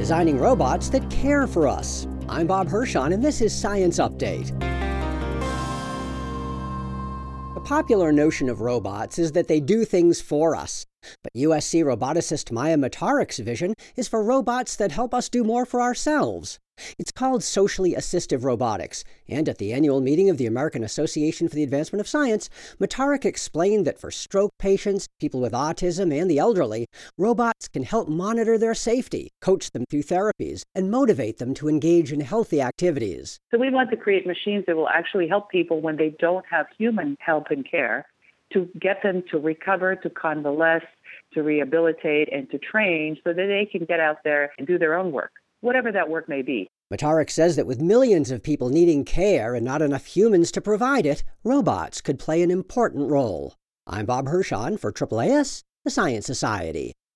designing robots that care for us. I'm Bob Hirschon, and this is Science Update. The popular notion of robots is that they do things for us. But USC roboticist Maya Matarek's vision is for robots that help us do more for ourselves. It's called socially assistive robotics, and at the annual meeting of the American Association for the Advancement of Science, Matarek explained that for stroke patients, people with autism, and the elderly, robots can help monitor their safety, coach them through therapies, and motivate them to engage in healthy activities. So we want to create machines that will actually help people when they don't have human help and care, to get them to recover, to convalesce, to rehabilitate, and to train so that they can get out there and do their own work, whatever that work may be. Matarek says that with millions of people needing care and not enough humans to provide it, robots could play an important role. I'm Bob Hirschon for AAAS, the Science Society.